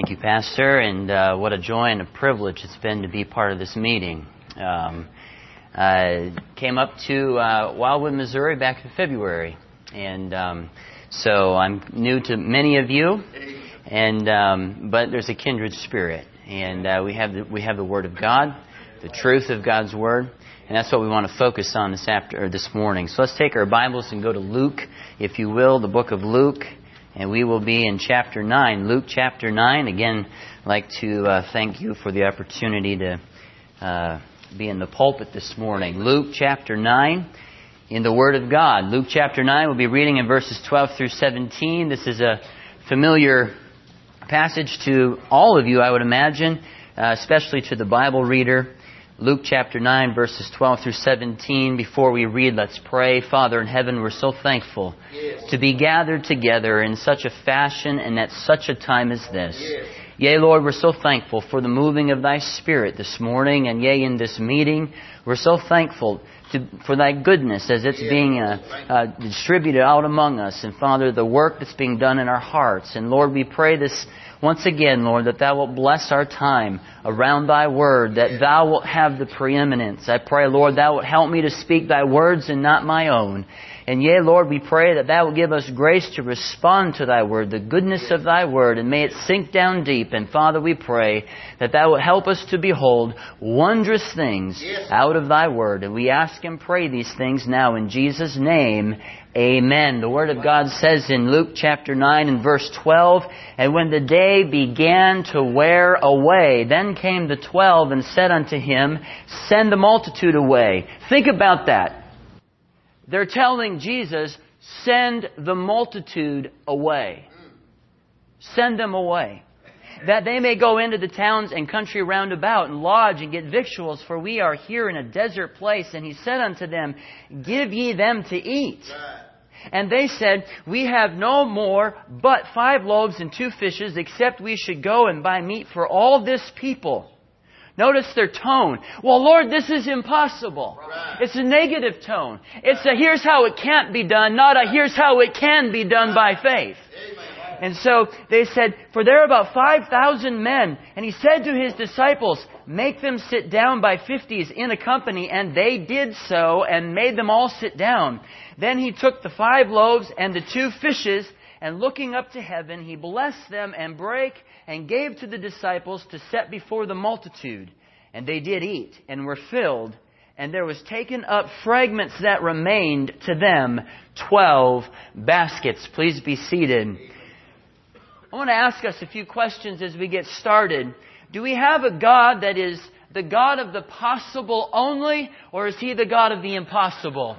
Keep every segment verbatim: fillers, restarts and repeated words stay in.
Thank you, Pastor, and uh, what a joy and a privilege it's been to be part of this meeting. Um, I came up to uh, Wildwood, Missouri back in February, and um, so I'm new to many of you, and um, but there's a kindred spirit, and uh, we have the, we have the Word of God, the truth of God's Word, and that's what we want to focus on this after or this morning. So let's take our Bibles and go to Luke, if you will, the book of Luke. And we will be in chapter nine, Luke chapter nine. Again, I'd like to uh, thank you for the opportunity to uh, be in the pulpit this morning. Luke chapter nine, in the Word of God. Luke chapter nine, we'll be reading in verses twelve through seventeen. This is a familiar passage to all of you, I would imagine, uh, especially to the Bible reader. Luke chapter nine, verses twelve through seventeen. Before we read, let's pray. Father in heaven, we're so thankful yes. to be gathered together in such a fashion and at such a time as this. Yes. Yea, Lord, we're so thankful for the moving of Thy Spirit this morning, and yea, in this meeting, we're so thankful to, for Thy goodness as it's yes. being uh, uh, distributed out among us. And Father, the work that's being done in our hearts. And Lord, we pray this once again, Lord, that Thou wilt bless our time around Thy Word, that Thou wilt have the preeminence. I pray, Lord, Thou wilt help me to speak Thy words and not my own. And yea, Lord, we pray that Thou wilt give us grace to respond to Thy Word, the goodness of Thy Word, and may it sink down deep. And Father, we pray that Thou wilt help us to behold wondrous things out of Thy Word. And we ask and pray these things now in Jesus' name. Amen. The Word of God says in Luke chapter nine and verse twelve, "And when the day began to wear away, then came the twelve and said unto him, Send the multitude away." Think about that. They're telling Jesus, send the multitude away. Send them away. That they may go into the towns and country round about and lodge and get victuals, for we are here in a desert place. And he said unto them, Give ye them to eat. And they said, We have no more but five loaves and two fishes, except we should go and buy meat for all this people. Notice their tone. Well, Lord, this is impossible. Right. It's a negative tone. It's a here's how it can't be done, not a here's how it can be done by faith. Amen. And so they said, for there are about five thousand men. And he said to his disciples, Make them sit down by fifties in a company. And they did so and made them all sit down. Then he took the five loaves and the two fishes, and looking up to heaven, he blessed them and brake and gave to the disciples to set before the multitude. And they did eat and were filled. And there was taken up fragments that remained to them, twelve baskets. Please be seated. I want to ask us a few questions as we get started. Do we have a God that is the God of the possible only, or is He the God of the impossible?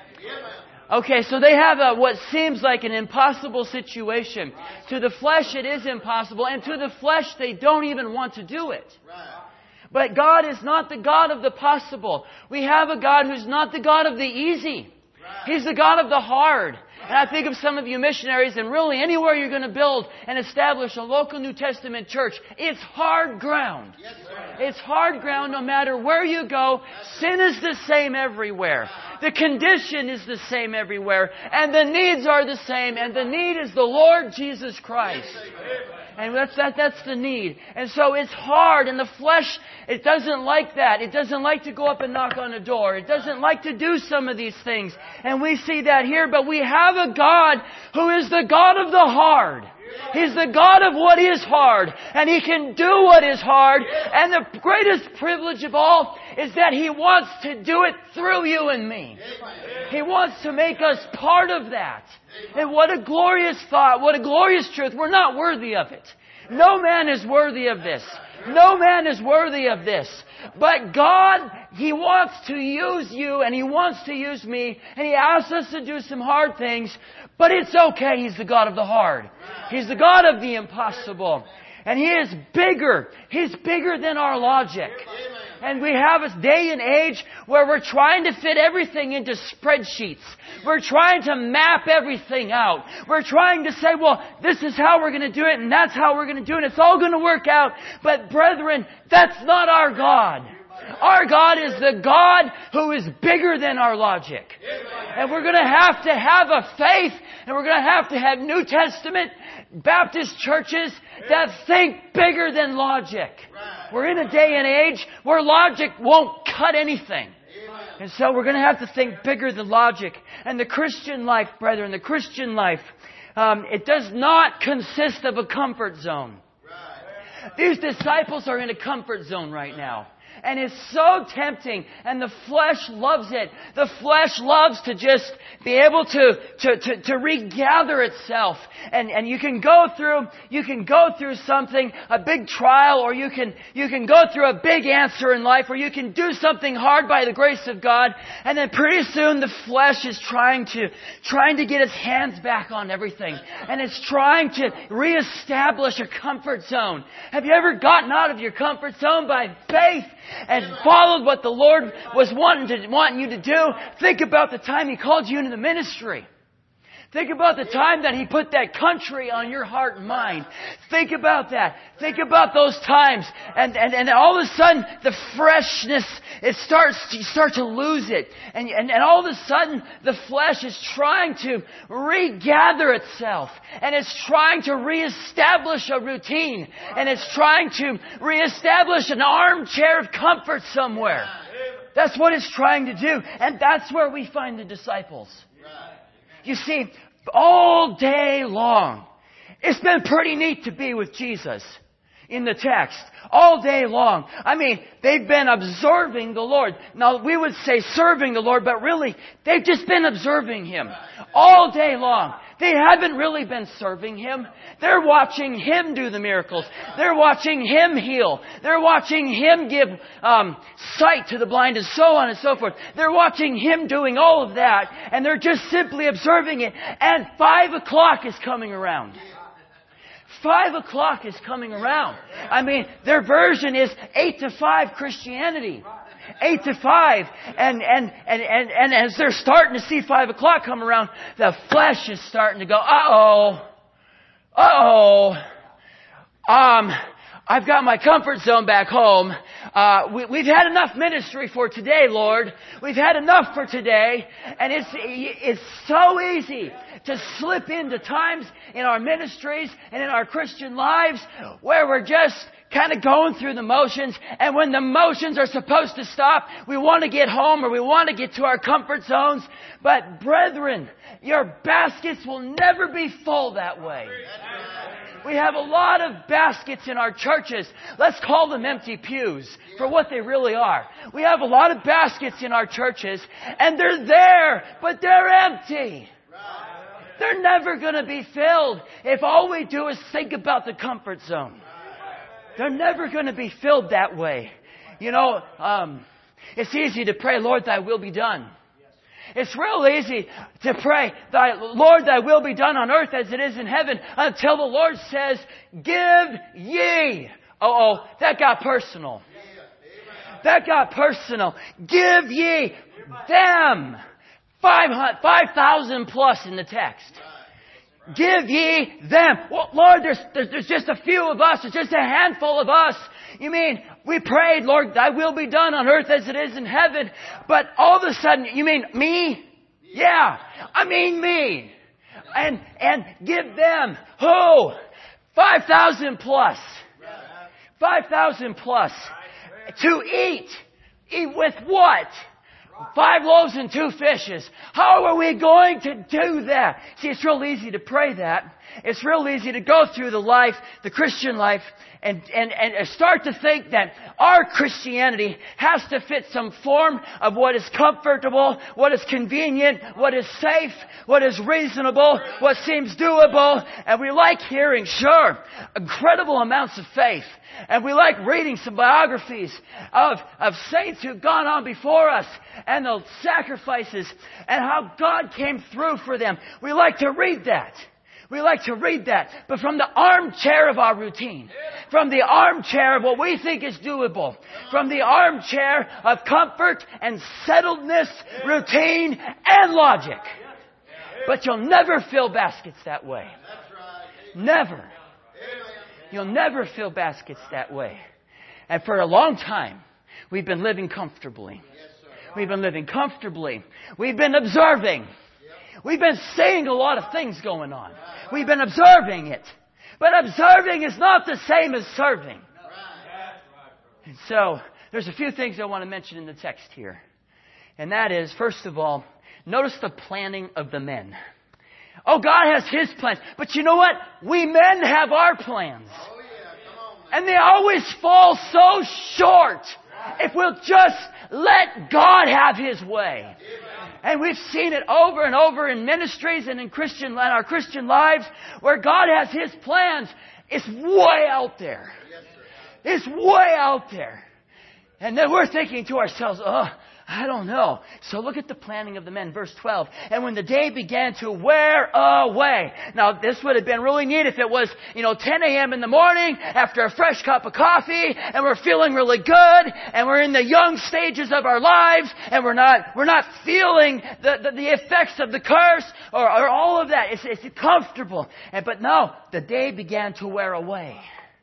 Okay, so they have a, what seems like an impossible situation. To the flesh it is impossible, and to the flesh they don't even want to do it. But God is not the God of the possible. We have a God who's not the God of the easy. He's the God of the hard. And I think of some of you missionaries, and really anywhere you're going to build and establish a local New Testament church, it's hard ground. It's hard ground no matter where you go. Sin is the same everywhere. The condition is the same everywhere. And the needs are the same. And the need is the Lord Jesus Christ. And that's, that, that's the need. And so it's hard. And the flesh, it doesn't like that. It doesn't like to go up and knock on a door. It doesn't like to do some of these things. And we see that here. But we have a God who is the God of the hard. He's the God of what is hard. And He can do what is hard. And the greatest privilege of all is that He wants to do it through you and me. He wants to make us part of that. And what a glorious thought. What a glorious truth. We're not worthy of it. No man is worthy of this. No man is worthy of this. But God, He wants to use you and He wants to use me. And He asks us to do some hard things. But it's okay. He's the God of the hard. He's the God of the impossible. And He is bigger. He's bigger than our logic. And we have a day and age where we're trying to fit everything into spreadsheets. We're trying to map everything out. We're trying to say, well, this is how we're going to do it, and that's how we're going to do it. It's all going to work out. But brethren, that's not our God. Our God is the God who is bigger than our logic. And we're going to have to have a faith, And we're going to have to have New Testament Baptist churches that think bigger than logic. We're in a day and age where logic won't cut anything. And so we're going to have to think bigger than logic. And the Christian life, brethren, the Christian life, um, it does not consist of a comfort zone. These disciples are in a comfort zone right now. And it's so tempting, and the flesh loves it. The flesh loves to just be able to, to, to, to regather itself. And, and you can go through, you can go through something, a big trial, or you can, you can go through a big answer in life, or you can do something hard by the grace of God, and then pretty soon the flesh is trying to, trying to get its hands back on everything. And it's trying to reestablish a comfort zone. Have you ever gotten out of your comfort zone by faith and followed what the Lord was wanting to wanting you to do? Think about the time He called you into the ministry. Think about the time that He put that country on your heart and mind. Think about that. Think about those times. And, and, and all of a sudden, the freshness, it starts, you start to lose it. And, and, and all of a sudden, the flesh is trying to regather itself. And it's trying to reestablish a routine. And it's trying to reestablish an armchair of comfort somewhere. That's what it's trying to do. And that's where we find the disciples. You see, all day long, it's been pretty neat to be with Jesus in the text. All day long. I mean, they've been observing the Lord. Now, we would say serving the Lord, but really, they've just been observing Him all day long. They haven't really been serving Him. They're watching Him do the miracles. They're watching Him heal. They're watching Him give um, sight to the blind and so on and so forth. They're watching Him doing all of that, and they're just simply observing it. And five o'clock is coming around. Five o'clock is coming around. I mean, their version is eight to five Christianity. Eight to five. And, and, and, and, and as they're starting to see five o'clock come around, the flesh is starting to go, uh-oh. Uh-oh. Um, I've got my comfort zone back home. Uh, we, we've had enough ministry for today, Lord. We've had enough for today. And it's, it's so easy to slip into times in our ministries and in our Christian lives where we're just kind of going through the motions. And when the motions are supposed to stop, we want to get home or we want to get to our comfort zones. But brethren, your baskets will never be full that way. We have a lot of baskets in our churches. Let's call them empty pews for what they really are. We have a lot of baskets in our churches, and they're there, but they're empty. They're never going to be filled if all we do is think about the comfort zone. They're never going to be filled that way. You know, um, it's easy to pray, Lord, Thy will be done. It's real easy to pray, Thy, Lord, Thy will be done on earth as it is in heaven, until the Lord says, give ye. Uh-oh, that got personal. That got personal. Give ye them. five thousand plus in the text. Give ye them. Well, Lord, there's, there's, there's just a few of us. There's just a handful of us. You mean, we prayed, Lord, Thy will be done on earth as it is in heaven. But all of a sudden, you mean me? Yeah, I mean me. And, and give them, who? five thousand plus. five thousand plus. To eat. Eat with what? Five loaves and two fishes. How are we going to do that? See, it's real easy to pray that. It's real easy to go through the life, the Christian life, and, and, and start to think that our Christianity has to fit some form of what is comfortable, what is convenient, what is safe, what is reasonable, what seems doable. And we like hearing, sure, incredible amounts of faith. And we like reading some biographies of, of saints who've gone on before us and the sacrifices and how God came through for them. We like to read that. We like to read that. But from the armchair of our routine, from the armchair of what we think is doable, from the armchair of comfort and settledness, routine and logic. But you'll never fill baskets that way. Never. You'll never fill baskets that way. And for a long time, we've been living comfortably. We've been living comfortably. We've been observing. We've been seeing a lot of things going on. We've been observing it. But observing is not the same as serving. And so, there's a few things I want to mention in the text here. And that is, first of all, notice the planning of the men. Oh, God has His plans. But you know what? We men have our plans. And they always fall so short if we'll just let God have His way. And we've seen it over and over in ministries and in Christian, in our Christian lives where God has His plans. It's way out there. It's way out there. And then we're thinking to ourselves, oh, I don't know. So look at the planning of the men, verse twelve. And when the day began to wear away. Now, this would have been really neat if it was, you know, ten a.m. in the morning after a fresh cup of coffee and we're feeling really good and we're in the young stages of our lives and we're not, we're not feeling the, the, the effects of the curse or, or all of that. It's, it's comfortable. And, but no, the day began to wear away.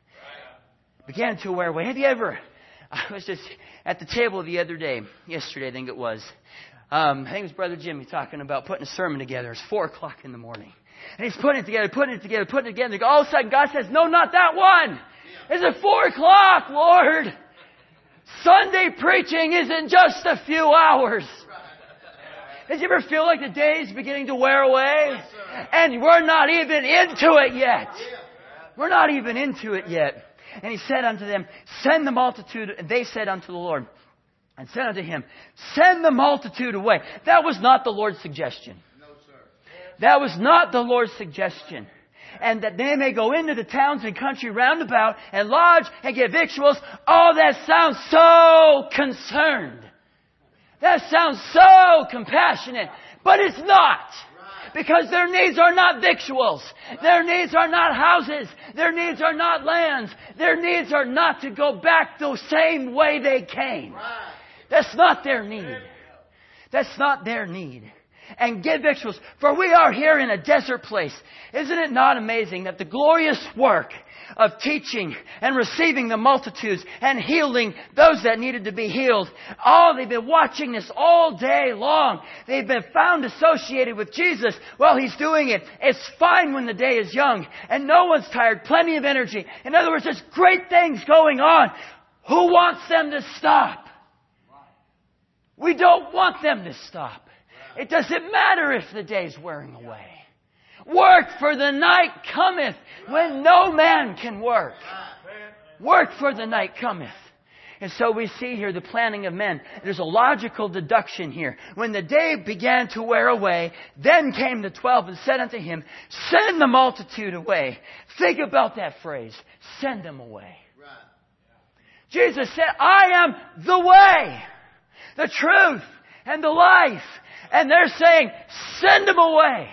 Began to wear away. Have you ever, I was just at the table the other day, yesterday I think it was. Um, I think it was Brother Jimmy talking about putting a sermon together. It's four o'clock in the morning. And he's putting it together, putting it together, putting it together. All of a sudden God says, no, not that one. It's at four o'clock, Lord. Sunday preaching isn't just a few hours. Did you ever feel like the day is beginning to wear away? And we're not even into it yet. We're not even into it yet. And He said unto them, send the multitude. And they said unto the Lord, and said unto Him, send the multitude away. That was not the Lord's suggestion. No, sir. That was not the Lord's suggestion. And that they may go into the towns and country round about and lodge and get victuals. Oh, that sounds so concerned. That sounds so compassionate. But it's not. Because their needs are not victuals. Their needs are not houses. Their needs are not lands. Their needs are not to go back the same way they came. That's not their need. That's not their need. And get victuals. For we are here in a desert place. Isn't it not amazing that the glorious work of teaching and receiving the multitudes and healing those that needed to be healed. Oh, they've been watching this all day long. They've been found associated with Jesus while He's doing it. It's fine when the day is young and no one's tired. Plenty of energy. In other words, there's great things going on. Who wants them to stop? We don't want them to stop. It doesn't matter if the day's wearing away. Work, for the night cometh when no man can work. Work, for the night cometh. And so we see here the planning of men. There's a logical deduction here. When the day began to wear away, then came the twelve and said unto Him, send the multitude away. Think about that phrase. Send them away. Jesus said, I am the way, the truth, and the life. And they're saying, send them away.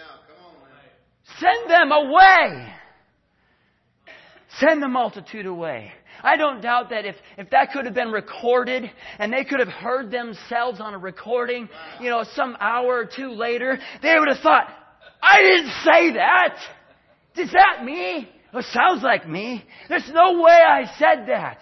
Send them away. Send the multitude away. I don't doubt that if, if that could have been recorded and they could have heard themselves on a recording, you know, some hour or two later, they would have thought, I didn't say that. Is that me? It sounds like me. There's no way I said that.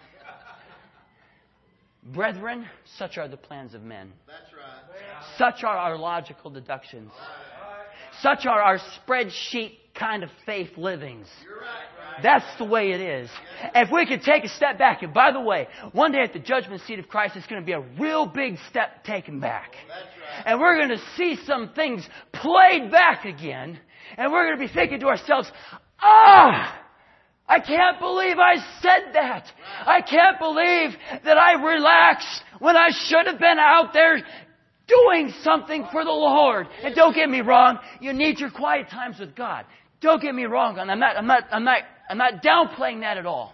Brethren, such are the plans of men. That's right. Such are our logical deductions. Such are our spreadsheet kind of faith livings. That's the way it is. And if we could take a step back, and by the way, one day at the judgment seat of Christ, it's going to be a real big step taken back. And we're going to see some things played back again. And we're going to be thinking to ourselves, ah, I can't believe I said that. I can't believe that I relaxed when I should have been out there doing something for the Lord. And don't get me wrong, you need your quiet times with God. Don't get me wrong, and I'm not, I'm not, I'm not, I'm not downplaying that at all.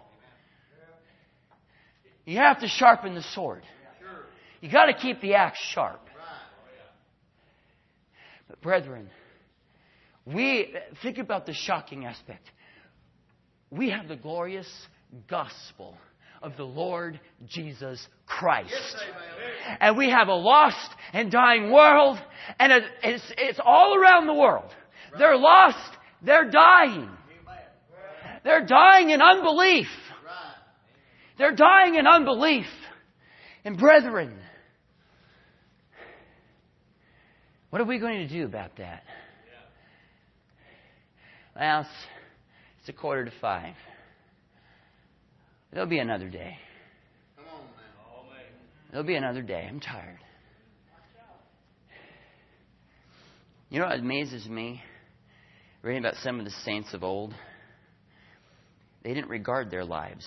You have to sharpen the sword. You got to keep the axe sharp. But brethren, we think about the shocking aspect. We have the glorious gospel of the Lord Jesus Christ. And we have a lost and dying world, and it's, it's all around the world. They're lost, they're dying. They're dying in unbelief. They're dying in unbelief. And brethren, What are we going to do about that? Well, it's, it's a quarter to five. There'll be another day. Come on now. There'll be another day. I'm tired. You know what amazes me? Reading about some of the saints of old. They didn't regard their lives.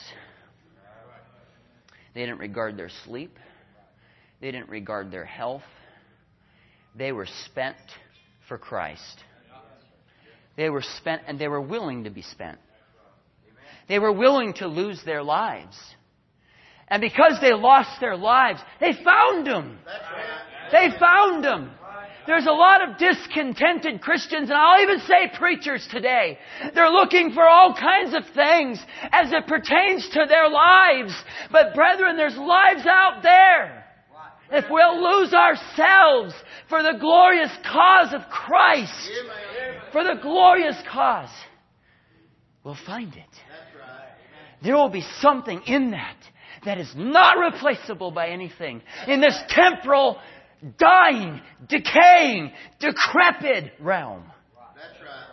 They didn't regard their sleep. They didn't regard their health. They were spent for Christ. They were spent, and they were willing to be spent. They were willing to lose their lives. And because they lost their lives, they found Him. They found Him. There's a lot of discontented Christians, and I'll even say preachers today. They're looking for all kinds of things as it pertains to their lives. But brethren, there's lives out there. If we'll lose ourselves for the glorious cause of Christ, for the glorious cause, we'll find it. There will be something in that that is not replaceable by anything in this temporal, dying, decaying, decrepit realm. That's right.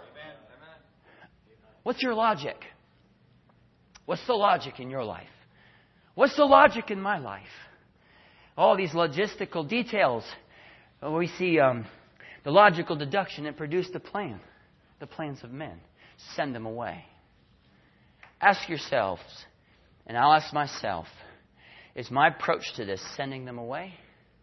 What's your logic? What's the logic in your life? What's the logic in my life? All these logistical details. We see um, the logical deduction that produced the plan. The plans of men. Send them away. Ask yourselves, and I'll ask myself, is my approach to this sending them away?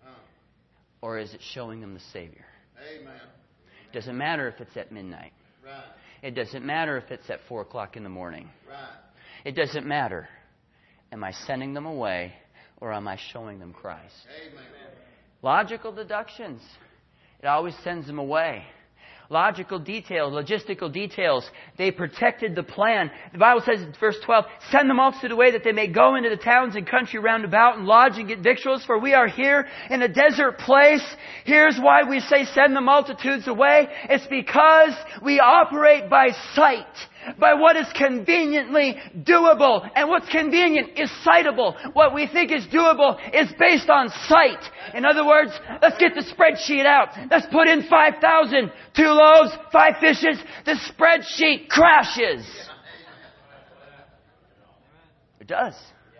Or is it showing them the Savior? Amen. It doesn't matter if it's at midnight. Right. It doesn't matter if it's at four o'clock in the morning. Right. It doesn't matter. Am I sending them away or am I showing them Christ? Amen. Logical deductions. It always sends them away. Logical details, logistical details. They protected the plan. The Bible says in verse twelve, send the multitude away that they may go into the towns and country round about and lodge and get victuals, for we are here in a desert place. Here's why we say send the multitudes away. It's because we operate by sight, by what is conveniently doable. And what's convenient is citable. What we think is doable is based on sight. In other words, let's get the spreadsheet out. Let's put in five thousand, two loaves, five fishes. The spreadsheet crashes. It does.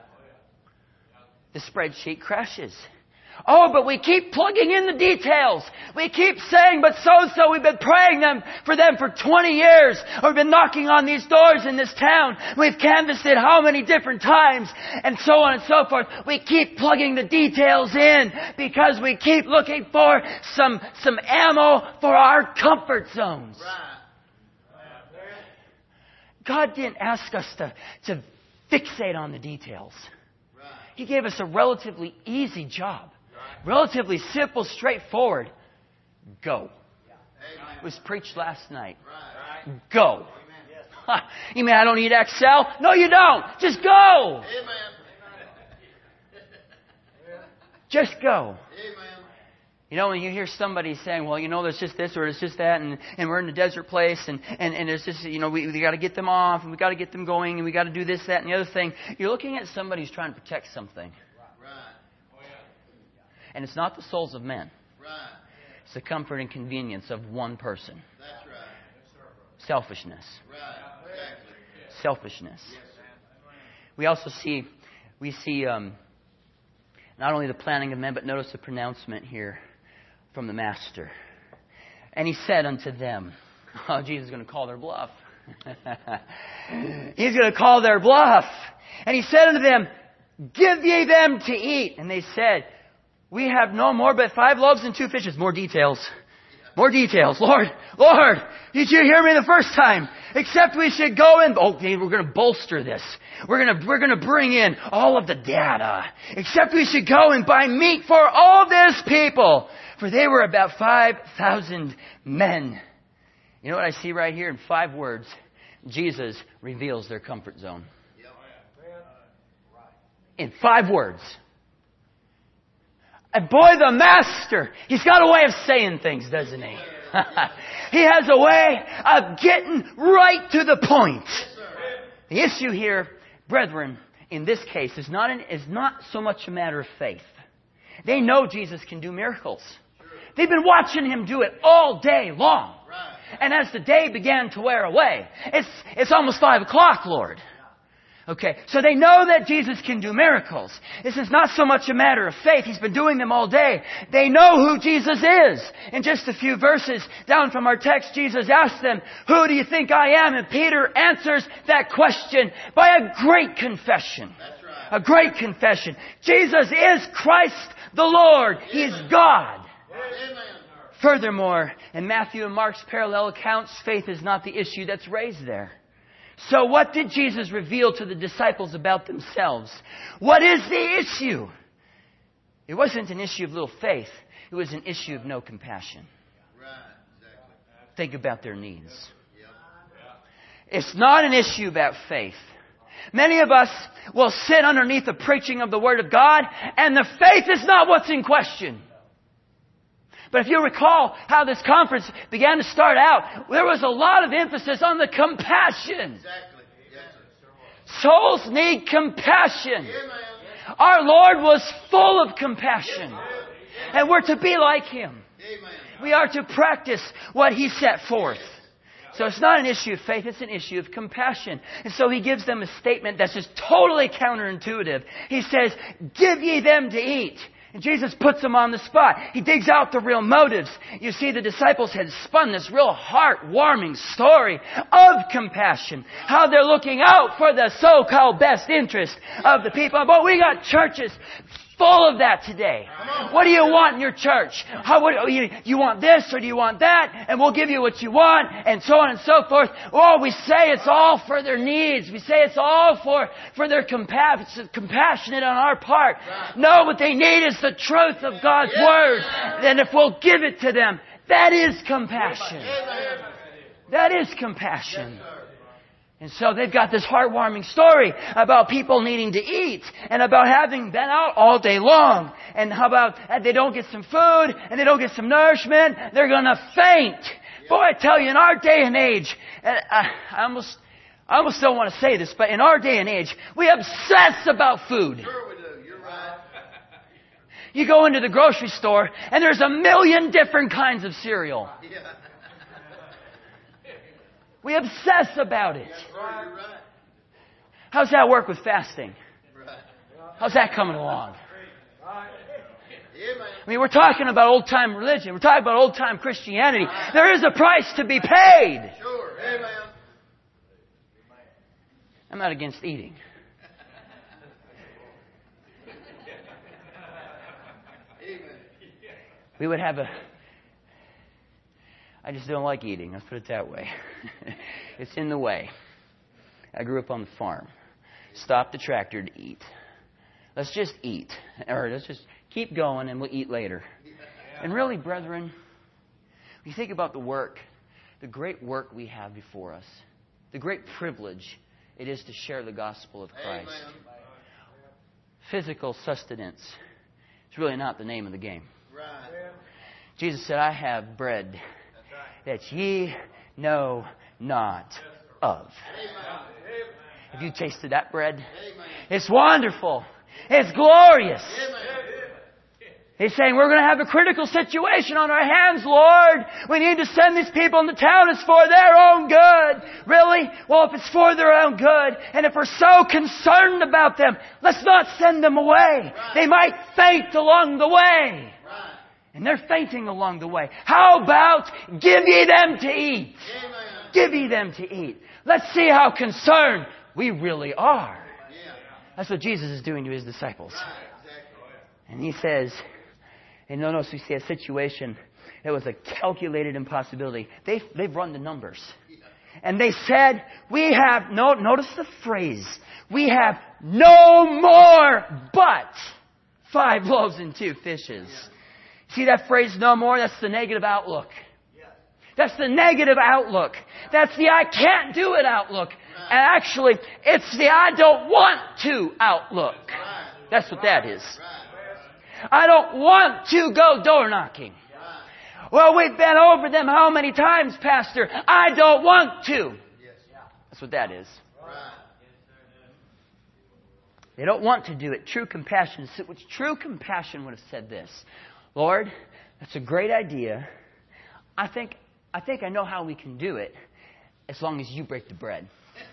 The spreadsheet crashes. Oh, but we keep plugging in the details. We keep saying, but so-so, we've been praying them for them for twenty years. Or we've been knocking on these doors in this town. We've canvassed it how many different times. And so on and so forth. We keep plugging the details in because we keep looking for some, some ammo for our comfort zones. God didn't ask us to, to fixate on the details. He gave us a relatively easy job. Relatively simple, straightforward. Go. It was preached last night. Go. You mean I don't need Excel? No, you don't. Just go. Just go. You know, when you hear somebody saying, well, you know, there's just this or there's just that, and, and we're in a desert place, and, and, and there's just, you know, we, we got to get them off, and we got to get them going, and we got to do this, that, and the other thing. You're looking at somebody who's trying to protect something. And it's not the souls of men. Right. It's the comfort and convenience of one person. That's right. Selfishness. Right. Exactly. Selfishness. Yes. We also see, we see um, not only the planning of men, but notice the pronouncement here from the Master. And he said unto them, oh, Jesus is going to call their bluff. He's going to call their bluff. And he said unto them, give ye them to eat. And they said, we have no more but five loaves and two fishes. More details. More details. Lord, Lord, did you hear me the first time? Except we should go in. Oh, we're going to bolster this. We're going to, we're going to bring in all of the data. Except we should go and buy meat for all this people. For they were about five thousand men. You know what I see right here in five words? Jesus reveals their comfort zone. In five words. And boy, the Master, he's got a way of saying things, doesn't he? He has a way of getting right to the point. The issue here, brethren, in this case, is not, an, is not so much a matter of faith. They know Jesus can do miracles. They've been watching Him do it all day long. Right. And as the day began to wear away, it's, it's almost five o'clock, Lord. Okay, so they know that Jesus can do miracles. This is not so much a matter of faith. He's been doing them all day. They know who Jesus is. In just a few verses down from our text, Jesus asked them, "Who do you think I am?" And Peter answers that question by a great confession. That's right. A great confession. Jesus is Christ the Lord. He is God. Amen. Furthermore, in Matthew and Mark's parallel accounts, faith is not the issue that's raised there. So what did Jesus reveal to the disciples about themselves? What is the issue? It wasn't an issue of little faith. It was an issue of no compassion. Right. Exactly. Think about their needs. Yep. It's not an issue about faith. Many of us will sit underneath the preaching of the Word of God, and the faith is not what's in question. But if you recall how this conference began to start out, there was a lot of emphasis on the compassion. Exactly. Yes, sir. Souls need compassion. Amen. Our Lord was full of compassion. And we're to be like Him. Amen. We are to practice what He set forth. So it's not an issue of faith, it's an issue of compassion. And so He gives them a statement that's just totally counterintuitive. He says, "Give ye them to eat." And Jesus puts them on the spot. He digs out the real motives. You see, the disciples had spun this real heart-warming story of compassion. How they're looking out for the so-called best interest of the people. But we got churches full of that today. What do you want in your church? How what, you, you want this or do you want that? And we'll give you what you want, and so on and so forth. Oh, we say it's all for their needs. We say it's all for, for their compa- compassionate on our part. No, what they need is the truth of God's Word. And if we'll give it to them, that is compassion. That is compassion. And so they've got this heartwarming story about people needing to eat and about having been out all day long. And how about they don't get some food and they don't get some nourishment, they're going to faint. Boy, I tell you, in our day and age, and I, I almost, I almost don't want to say this, but in our day and age, we obsess about food. Sure we do. You're right. You go into the grocery store and there's a million different kinds of cereal. Yeah. We obsess about it. Right. You're right. How's that work with fasting? Right. How's that coming along? Amen. I mean, we're talking about old-time religion. We're talking about old-time Christianity. There is a price to be paid. Sure. Amen. I'm not against eating. Amen. We would have a... I just don't like eating. Let's put it that way. It's in the way. I grew up on the farm. Stop the tractor to eat. Let's just eat. Or let's just keep going and we'll eat later. And really, brethren, when you think about the work, the great work we have before us, the great privilege it is to share the gospel of Christ. Amen. Physical sustenance is really not the name of the game. Right. Jesus said, "I have bread that ye know not of." Have you tasted that bread? Amen. It's wonderful. It's glorious. Amen. He's saying, we're going to have a critical situation on our hands, Lord. We need to send these people into town. It's for their own good. Really? Well, if it's for their own good, and if we're so concerned about them, let's not send them away. They might faint along the way. Right. And they're fainting along the way. How about give ye them to eat? Amen. Give ye them to eat. Let's see how concerned we really are. Yeah. That's what Jesus is doing to His disciples. Right. Exactly. And He says, and notice we see a situation that was a calculated impossibility. They've, they've run the numbers. And they said, we have, no, notice the phrase, we have no more but five loaves and two fishes. See that phrase, no more? That's the negative outlook. That's the negative outlook. That's the I can't do it outlook. And actually, it's the I don't want to outlook. That's what that is. I don't want to go door knocking. Well, we've been over them how many times, Pastor? I don't want to. That's what that is. They don't want to do it. True compassion. True compassion would have said this: Lord, That's a great idea. I think I think I know how we can do it, as long as you break the bread.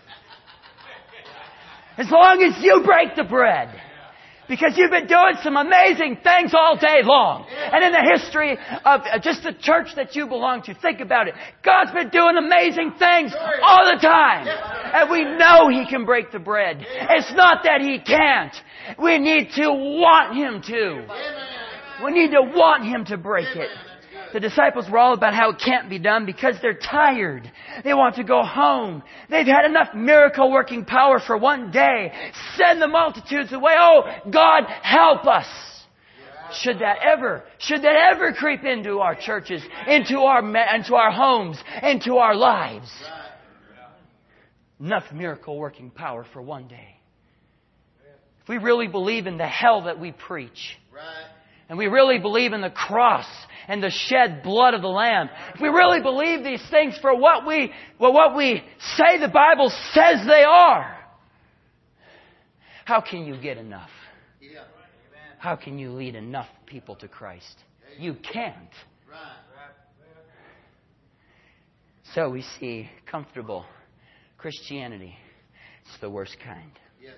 As long as you break the bread. Because you've been doing some amazing things all day long. And in the history of just the church that you belong to, think about it. God's been doing amazing things all the time. And we know He can break the bread. It's not that He can't. We need to want Him to. We need to want Him to break it. The disciples were all about how it can't be done because they're tired. They want to go home. They've had enough miracle working power for one day. Send the multitudes away. Oh, God, help us. Should that ever, should that ever creep into our churches, into our, into our homes, into our lives? Enough miracle working power for one day. If we really believe in the hell that we preach, and we really believe in the cross and the shed blood of the Lamb, if we really believe these things for what we, well, what we say the Bible says they are, how can you get enough? How can you lead enough people to Christ? You can't. So we see comfortable Christianity. It's the worst kind.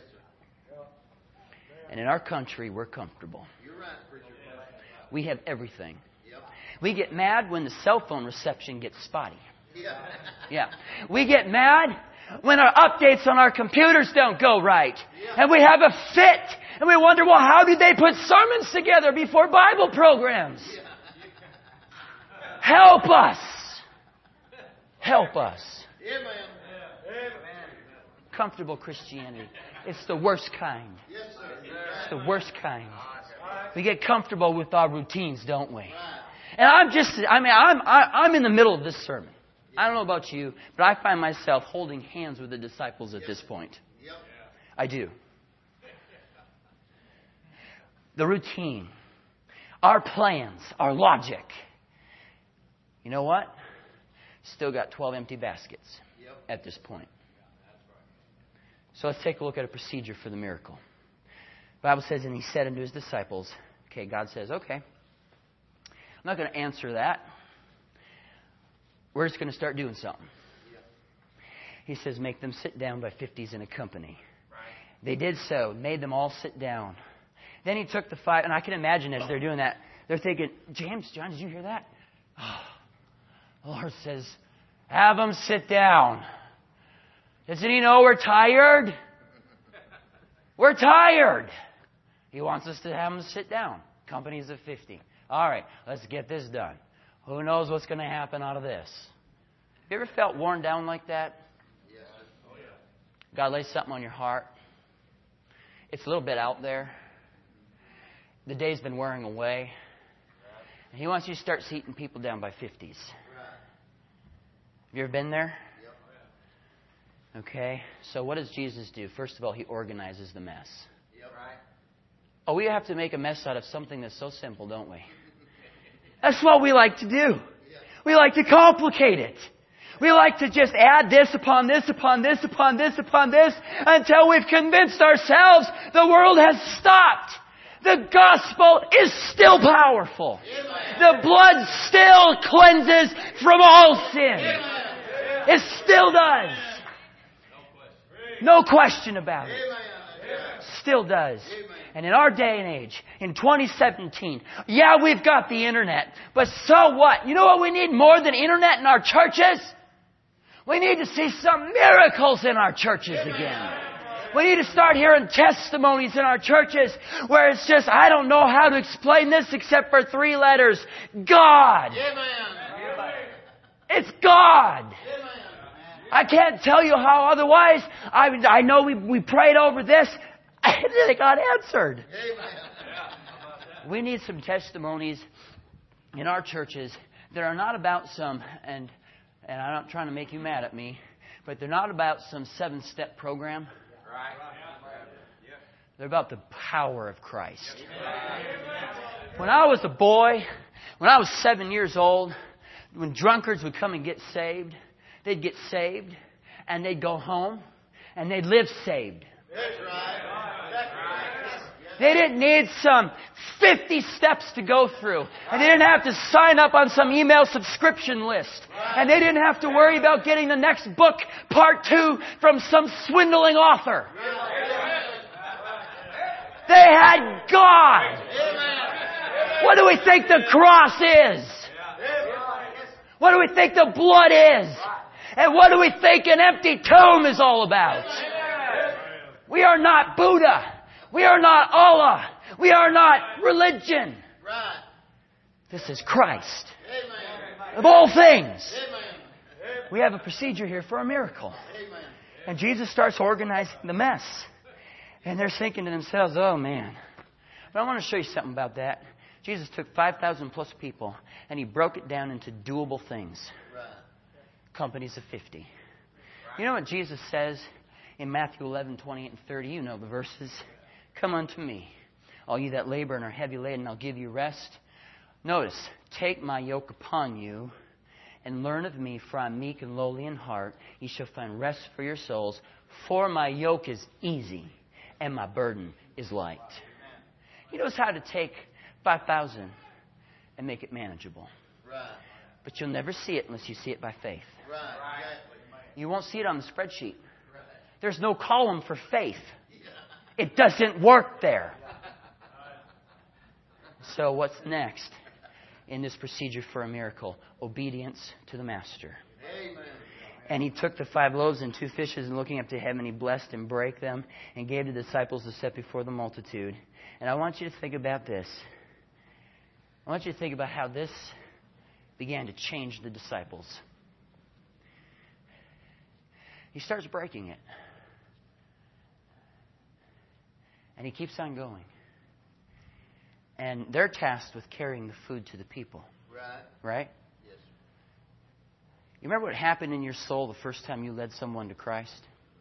And in our country, we're comfortable. We have everything. We get mad when the cell phone reception gets spotty. Yeah. We get mad when our updates on our computers don't go right. And we have a fit. And we wonder, well, how did they put sermons together before Bible programs? Help us. Help us. Comfortable Christianity. It's the worst kind. It's the worst kind. We get comfortable with our routines, don't we? And I'm just, I mean, I'm, I, I'm in the middle of this sermon. I don't know about you, but I find myself holding hands with the disciples at this point. I do. The routine, our plans, our logic. You know what? Still got twelve empty baskets at this point. So let's take a look at a procedure for the miracle. The Bible says, and He said unto His disciples, okay, God says, okay, I'm not going to answer that. We're just going to start doing something. He says, make them sit down by fifties in a company. They did so, made them all sit down. Then He took the five, and I can imagine as they're doing that, they're thinking, James, John, did you hear that? Oh, the Lord says, have them sit down. Doesn't He know we're tired? We're tired. He wants us to have them sit down. Companies of fifty. All right, let's get this done. Who knows what's going to happen out of this? Have you ever felt worn down like that? Yes. Oh, yeah. God lays something on your heart. It's a little bit out there. The day's been wearing away. And He wants you to start seating people down by fifties. Have you ever been there? Okay, so what does Jesus do? First of all, He organizes the mess. Yep. Right. Oh, we have to make a mess out of something that's so simple, don't we? That's what we like to do. We like to complicate it. We like to just add this upon this, upon this, upon this, upon this, until we've convinced ourselves the world has stopped. The gospel is still powerful. The blood still cleanses from all sin. It still does. No question about it. Still does. And in our day and age, in twenty seventeen, yeah, we've got the internet. But so what? You know what we need more than internet in our churches? We need to see some miracles in our churches again. We need to start hearing testimonies in our churches where it's just, I don't know how to explain this except for three letters. God. It's God. I can't tell you how otherwise. I, I know we, we prayed over this and then it got answered. We need some testimonies in our churches that are not about some, and, and I'm not trying to make you mad at me, but they're not about some seven-step program. They're about the power of Christ. When I was a boy, when I was seven years old, when drunkards would come and get saved, they'd get saved, and they'd go home, and they'd live saved. They didn't need some fifty steps to go through. And they didn't have to sign up on some email subscription list. And they didn't have to worry about getting the next book, part two, from some swindling author. They had God. What do we think the cross is? What do we think the blood is? And what do we think an empty tomb is all about? We are not Buddha. We are not Allah. We are not religion. This is Christ. Of all things. We have a procedure here for a miracle. And Jesus starts organizing the mess. And they're thinking to themselves, oh man. But I want to show you something about that. Jesus took five thousand plus people and He broke it down into doable things. Companies of fifty. You know what Jesus says in Matthew eleven, twenty-eight and thirty? You know the verses. Come unto me, all you that labor and are heavy laden, I'll give you rest. Notice, take my yoke upon you and learn of me, for I am meek and lowly in heart. Ye shall find rest for your souls. For my yoke is easy and my burden is light. He knows how to take five thousand and make it manageable. But you'll never see it unless you see it by faith. You won't see it on the spreadsheet. There's no column for faith. It doesn't work there. So what's next in this procedure for a miracle? Obedience to the Master. Amen. And He took the five loaves and two fishes, and looking up to heaven, He blessed and brake them and gave the disciples to set before the multitude. And I want you to think about this. I want you to think about how this began to change the disciples. He starts breaking it. And He keeps on going. And they're tasked with carrying the food to the people. Right. Right? Yes. You remember what happened in your soul the first time you led someone to Christ?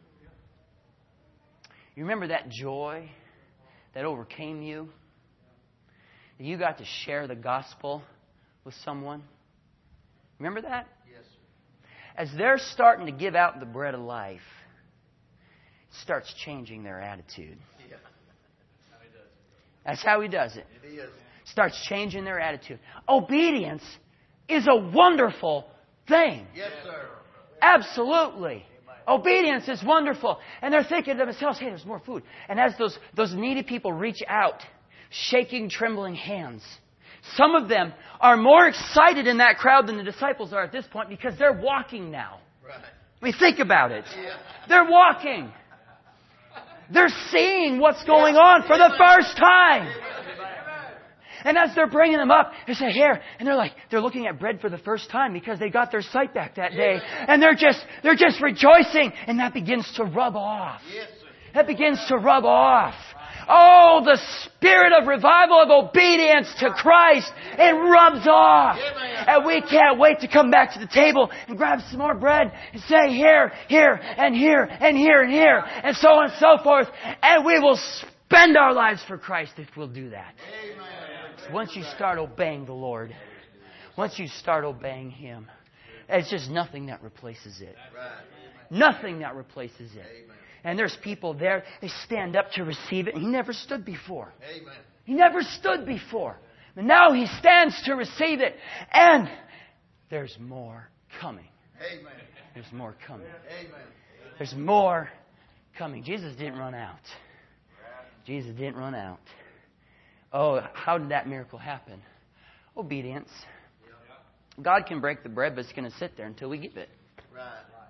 You remember that joy that overcame you? That you got to share the gospel with someone? Remember that? Yes, sir. As they're starting to give out the bread of life, it starts changing their attitude. Yeah. That's how He does it. It is. Starts changing their attitude. Obedience is a wonderful thing. Yes, sir. Absolutely. Obedience is wonderful. And they're thinking to themselves, hey, there's more food. And as those, those needy people reach out, shaking, trembling hands, some of them are more excited in that crowd than the disciples are at this point because they're walking now. Right. I mean, think about it. Yeah. They're walking. They're seeing what's going on for the first time. And as they're bringing them up, they say, here. And they're like, they're looking at bread for the first time because they got their sight back that day. And they're just, they're just rejoicing. And that begins to rub off. That begins to rub off. Oh, the spirit of revival, of obedience to Christ, it rubs off. And we can't wait to come back to the table and grab some more bread and say here, here, and here, and here, and here, and so on and so forth. And we will spend our lives for Christ if we'll do that. So once you start obeying the Lord, once you start obeying Him, it's just nothing that replaces it. Nothing that replaces it. And there's people there, they stand up to receive it. And He never stood before. Amen. He never stood before. But now He stands to receive it. And there's more coming. Amen. There's more coming. Amen. There's more coming. Jesus didn't run out. Jesus didn't run out. Oh, how did that miracle happen? Obedience. God can break the bread, but it's going to sit there until we give it. Right.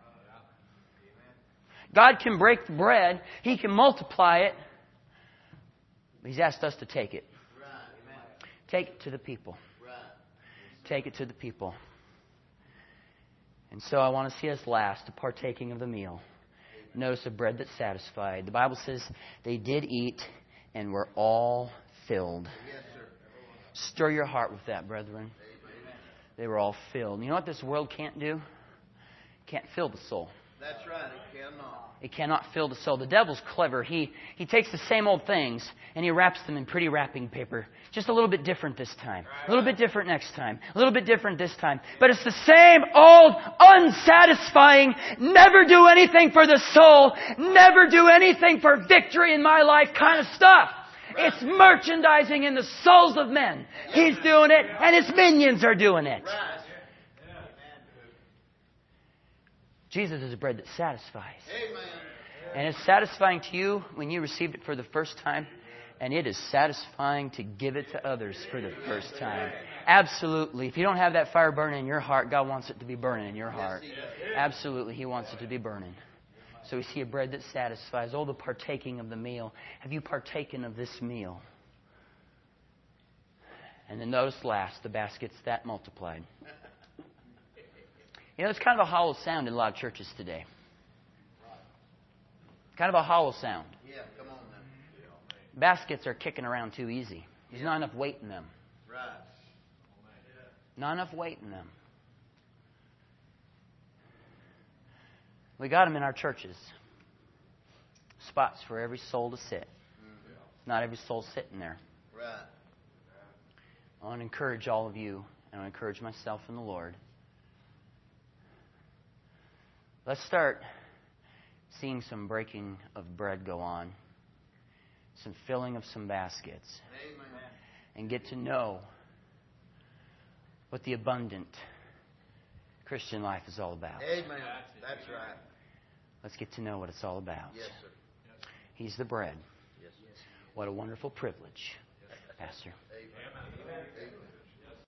God can break the bread. He can multiply it. But He's asked us to take it. Take it to the people. Take it to the people. And so I want to see us last, to partaking of the meal. Notice the bread that satisfied. The Bible says they did eat and were all filled. Stir your heart with that, brethren. They were all filled. You know what this world can't do? Can't fill the soul. That's right. It cannot. It cannot fill the soul. The devil's clever. He he takes the same old things and he wraps them in pretty wrapping paper. Just a little bit different this time. A little bit different next time. A little bit different this time. But it's the same old, unsatisfying, never do anything for the soul, never do anything for victory in my life kind of stuff. It's merchandising in the souls of men. He's doing it, and His minions are doing it. Jesus is a bread that satisfies. And it's satisfying to you when you received it for the first time. And it is satisfying to give it to others for the first time. Absolutely. If you don't have that fire burning in your heart, God wants it to be burning in your heart. Absolutely. He wants it to be burning. So we see a bread that satisfies. Oh, the partaking of the meal. Have you partaken of this meal? And then notice last, the baskets that multiplied. You know, it's kind of a hollow sound in a lot of churches today. Kind of a hollow sound. Yeah, come on now. Baskets are kicking around too easy. There's not enough weight in them. Right. Not enough weight in them. We got them in our churches. Spots for every soul to sit. Not every soul sitting there. Right. I want to encourage all of you, and I want to encourage myself in the Lord. Let's start seeing some breaking of bread go on. Some filling of some baskets. Amen. And get to know what the abundant Christian life is all about. Amen. That's right. Let's get to know what it's all about. Yes, sir. He's the bread. Yes, sir. What a wonderful privilege, Pastor. Amen. Amen.